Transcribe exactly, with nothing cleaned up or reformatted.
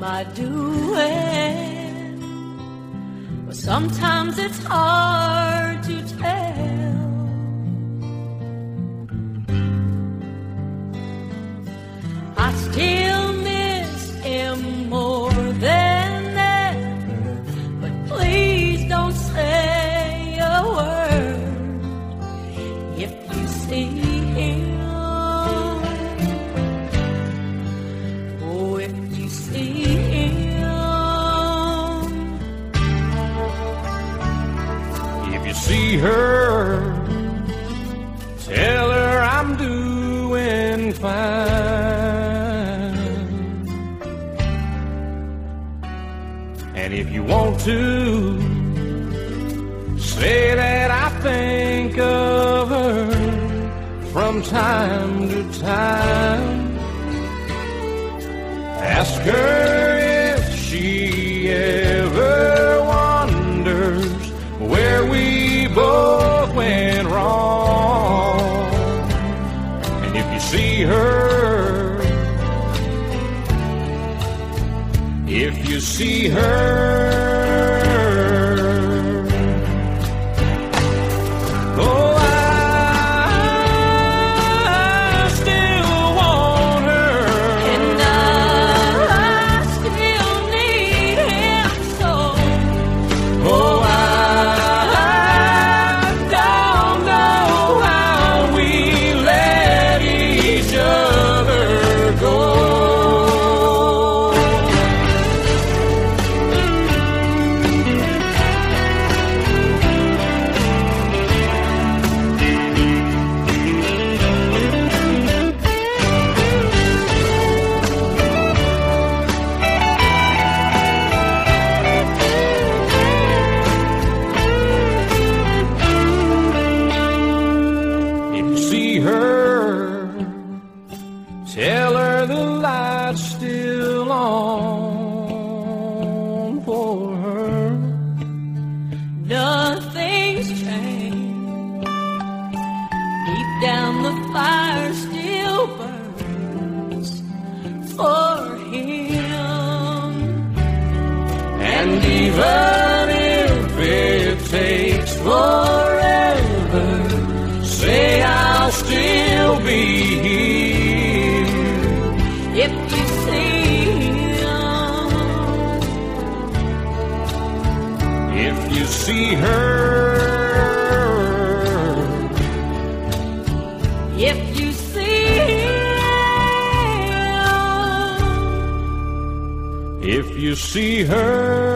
I doing? Well, sometimes it's hard to tell. I still miss him more than ever, but please don't say a word if you see him. Oh, if you see him. If you see her, tell her I'm doing fine. And if you want to, say that I think of her from time to time. Ask her if she ever wonders where we both went wrong. And if you see her, if you see her, oh, I still want her, And I still need him so. oh, I don't know how we let each other go. If you see her, tell her the light's still on for her. Nothing's changed. Deep down the fire still burns for him. And even if it takes forever, say I'll still be here. If you see him, If you see her, if you see him. if you see her.